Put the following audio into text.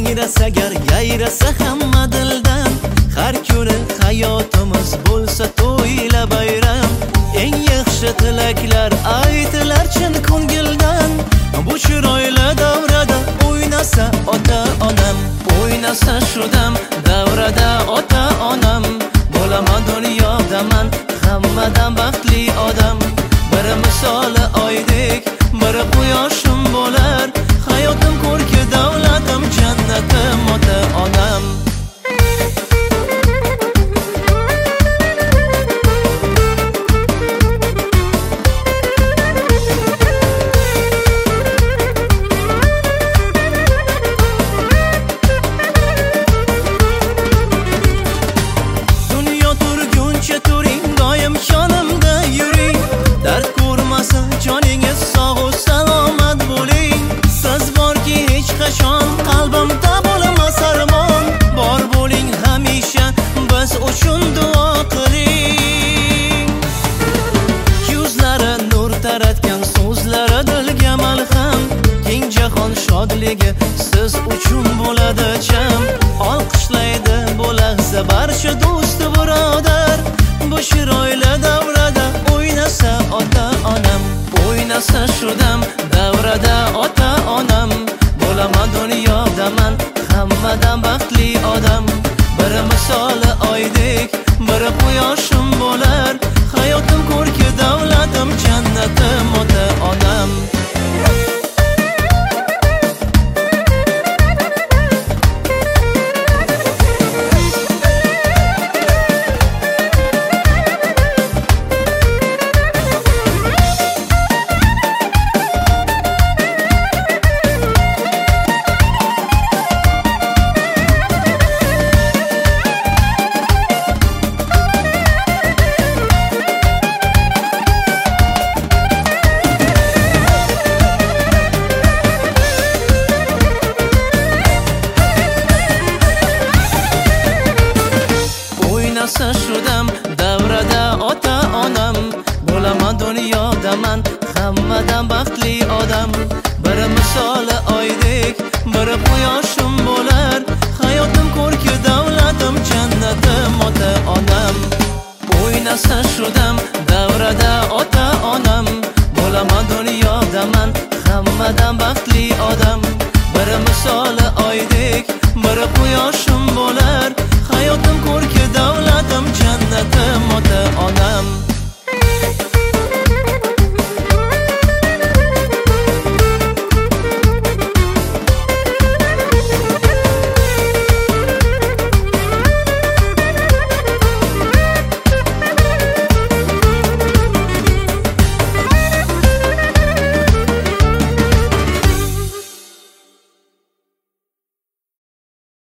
yayrasa gar yayrasa hamma dildan, har kuni hayotimiz bo'lsa to'yla bayram. Eng yaxshi tilaklar aytilar chin ko'ngildan, bu chiroyli davrada o'ynasa ota-onam, o'ynasa shu dam davrada ota-onam. Bo'laman dunyoda man hammadan baxtli odam. Biri misoli oydek, biri quyoshim bo'lar. Hayotim ko'rki davlatim, jannatim ota-onam. Dunyo turguncha turing, doim yonimda yuring. Dard ko'rmasin joningiz, sog' salomat bo'ling. Siz borki hech qachon qalbimda bo'lamas armon. Bor bo'ling hamisha, biz uchun duo qiling. Yuzlari nur taratgan so'zlari dilga malham. Keng jahon shodligi siz uchun bo'ladi jam. Olqishlaydi bu lahza barcha do'st birodar. Bu chiroyli davrada o'ynasa ota-onam, o'ynasa shu dam davrada ota-onam. Bo'laman dunyoda man hammadan baxtli odam. Biri misoli oydek, biri quyoshim bo'lar. Hayotim ko'rki davlatim, jannatim ota-onam. O'ynasa shu dam davrada ota-onam. Bo'laman dunyoda man hammadan baxtli odam. Biri misoli oydek, biri quyoshim bo'lar. Hayotim ko'rki davlatim, jannatim ota-onam. O'ynasa shu dam davrada ota-onam. Bo'laman dunyoda man hammadan baxtli odam. Biri misoli oydek, biri quyoshim bo'lar. Hayotim ko'rki davlatim, jannatim